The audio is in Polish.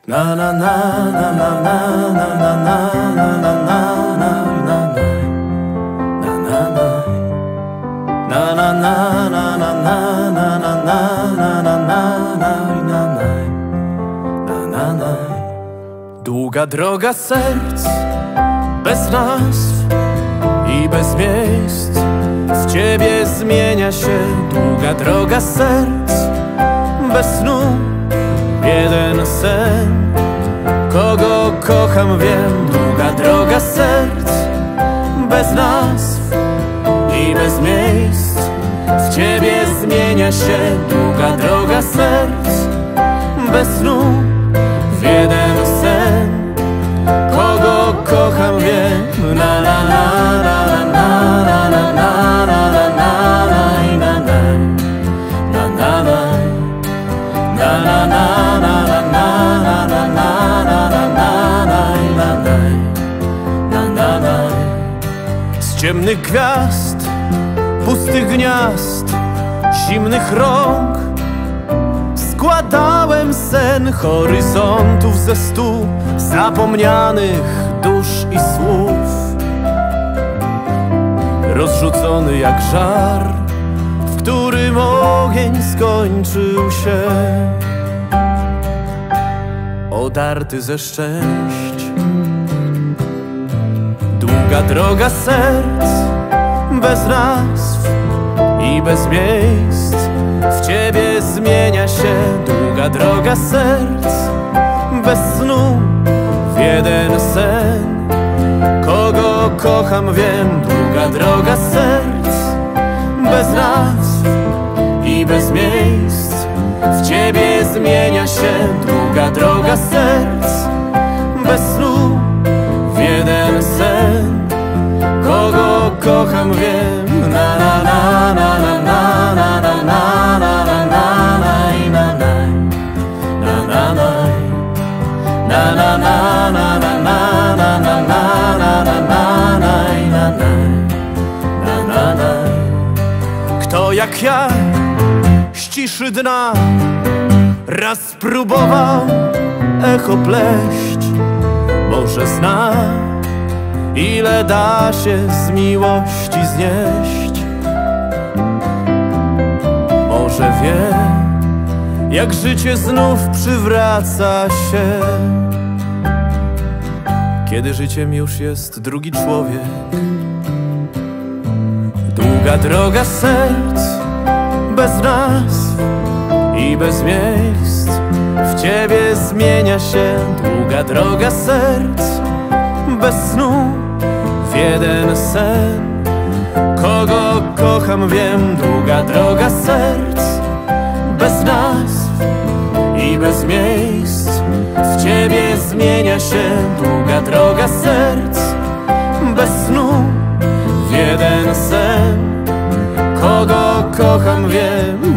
Na na na na na na na na na na na na na na na na na. Długa droga serc, bez nazw i bez miejsc, w Ciebie zmienia się. Długa droga serc, bez snu, jeden sen. Kogo kocham, wiem. Długa droga serc, bez nazw i bez miejsc, w Ciebie zmienia się. Długa droga serc, bez snu, w jeden sen. Kogo kocham, wiem. Na na na na na na na na na na na na na na na. Z ciemnych gwiazd, pustych gniazd, zimnych rąk składałem sen horyzontów ze 100 zapomnianych dusz i słów. Rozrzucony jak żar, w którym ogień skończył się, odarty ze szczęść. Długa droga serc, bez nazw i bez miejsc, w Ciebie zmienia się. Długa droga serc, bez snu, w jeden sen. Kogo kocham, wiem. Długa droga serc, bez nazw i bez miejsc, w Ciebie zmienia się. Długa droga serc, bez snu, w jeden sen. Kogo kocham, wiem. Na na na na na na na na na na na na na na na na. Kto jak ja z ciszy dna raz spróbował echo pleść, może zna, ile da się z miłości znieść. Może wie, jak życie znów przywraca się, kiedy życiem już jest drugi człowiek. Długa droga serc, bez nazw i bez miejsc, w Ciebie zmienia się. Długa droga serc, bez snu, w jeden sen. Kogo kocham, wiem. Długa droga serc, bez nazw i bez miejsc, w Ciebie zmienia się. Długa droga serc, bez snu, w jeden sen. Kogo kocham, wiem.